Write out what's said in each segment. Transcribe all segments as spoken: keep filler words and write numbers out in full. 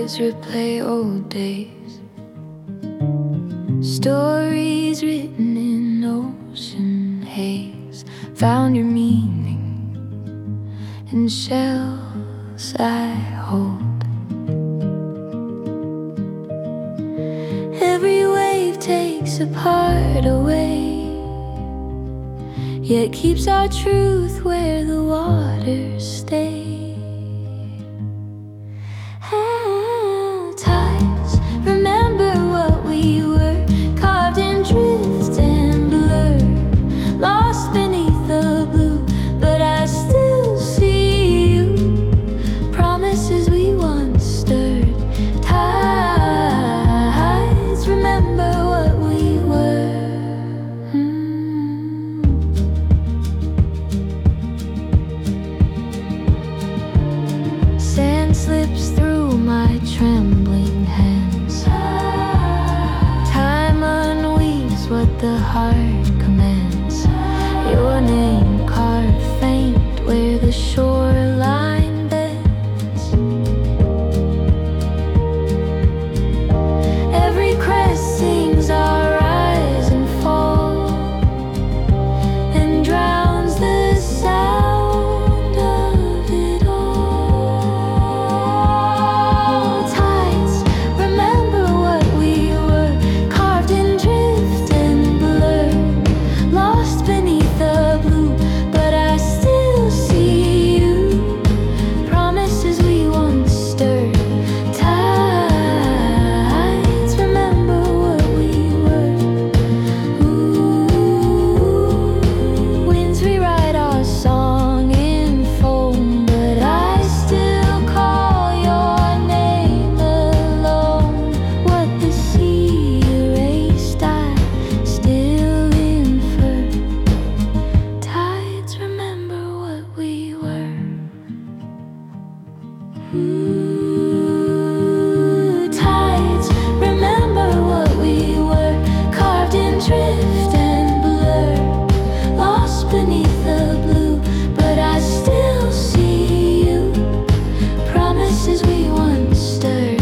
eyes replay old days, stories written in ocean haze. Found your meaning in shells I hold. Every wave takes a part away, yet keeps our truth where the waters stay. Ah, tides, remember what we were, carved in drift and blur, lost beneath the blue, but I still see you. Promises we once stirred. Tides, remember what we were. Mm. Sand slips through my trembling hands. Time unweaves what the heart commands. Your name carved faint where the shoreline bends. Every crest sings our rise and fall, and drowns the sound of it all. Tides, remember what we were, carved in drift and blur, lost beneath the blue, but I still see you. Promises we once stirred. Tides, remember what we were. Ooh, winds rewrite our song in foam, but I still call your name alone. What the sea erased, I still infer. Tides, remember what we were. Ooh, tides, remember what we were, carved in drift and blur, lost beneath the blue, but I still see you. Promises we once stirred.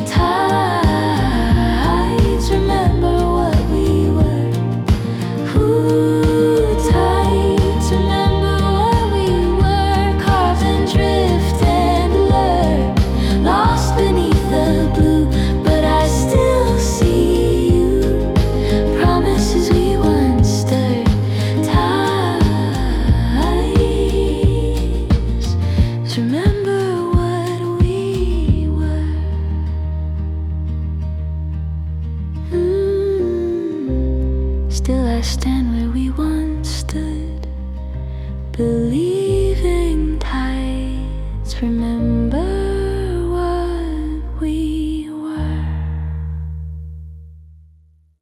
Tides, remember what we were. Ooh, tides, remember what we were, carved in drift and blur, lost beneath the blue, but I still see you. Promises we once stirred. Tides, remember what we were. Mm, still I stand where we once stood, believe